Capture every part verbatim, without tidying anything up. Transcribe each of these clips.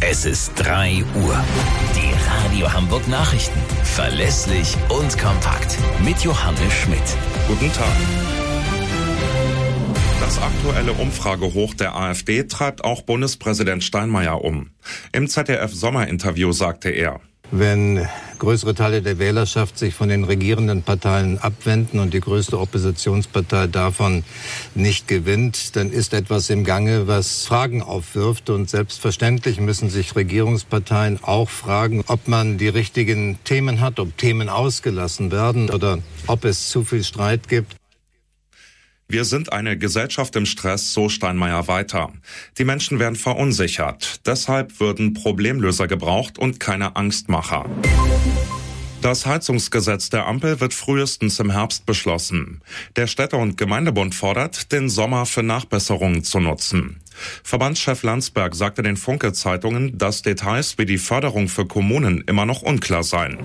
Es ist drei Uhr. Die Radio Hamburg Nachrichten. Verlässlich und kompakt. Mit Johannes Schmidt. Guten Tag. Das aktuelle Umfragehoch der AfD treibt auch Bundespräsident Steinmeier um. Im Z D F-Sommerinterview sagte er: Wenn größere Teile der Wählerschaft sich von den regierenden Parteien abwenden und die größte Oppositionspartei davon nicht gewinnt, dann ist etwas im Gange, was Fragen aufwirft. Und selbstverständlich müssen sich Regierungsparteien auch fragen, ob man die richtigen Themen hat, ob Themen ausgelassen werden oder ob es zu viel Streit gibt. Wir sind eine Gesellschaft im Stress, so Steinmeier weiter. Die Menschen werden verunsichert. Deshalb würden Problemlöser gebraucht und keine Angstmacher. Das Heizungsgesetz der Ampel wird frühestens im Herbst beschlossen. Der Städte- und Gemeindebund fordert, den Sommer für Nachbesserungen zu nutzen. Verbandschef Landsberg sagte den Funke-Zeitungen, dass Details wie die Förderung für Kommunen immer noch unklar seien.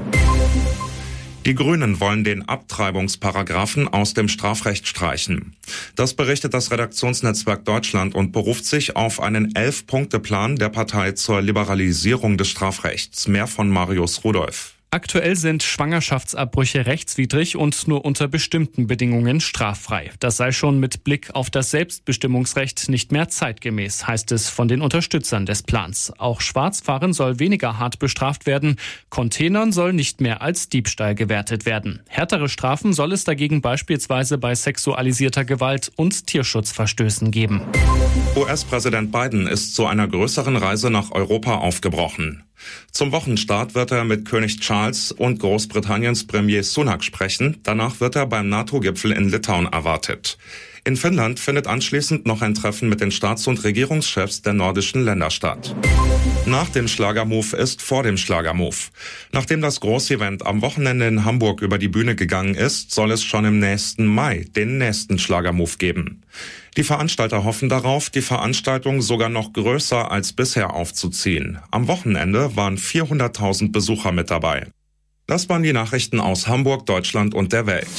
Die Grünen wollen den Abtreibungsparagraphen aus dem Strafrecht streichen. Das berichtet das Redaktionsnetzwerk Deutschland und beruft sich auf einen Elf-Punkte-Plan der Partei zur Liberalisierung des Strafrechts. Mehr von Marius Rudolph. Aktuell sind Schwangerschaftsabbrüche rechtswidrig und nur unter bestimmten Bedingungen straffrei. Das sei schon mit Blick auf das Selbstbestimmungsrecht nicht mehr zeitgemäß, heißt es von den Unterstützern des Plans. Auch Schwarzfahren soll weniger hart bestraft werden. Containern soll nicht mehr als Diebstahl gewertet werden. Härtere Strafen soll es dagegen beispielsweise bei sexualisierter Gewalt und Tierschutzverstößen geben. U S-Präsident Biden ist zu einer größeren Reise nach Europa aufgebrochen. Zum Wochenstart wird er mit König Charles und Großbritanniens Premier Sunak sprechen. Danach wird er beim NATO-Gipfel in Litauen erwartet. In Finnland findet anschließend noch ein Treffen mit den Staats- und Regierungschefs der nordischen Länder statt. Nach dem Schlagermove ist vor dem Schlagermove. Nachdem das Großevent am Wochenende in Hamburg über die Bühne gegangen ist, soll es schon im nächsten Mai den nächsten Schlagermove geben. Die Veranstalter hoffen darauf, die Veranstaltung sogar noch größer als bisher aufzuziehen. Am Wochenende waren vierhunderttausend Besucher mit dabei. Das waren die Nachrichten aus Hamburg, Deutschland und der Welt.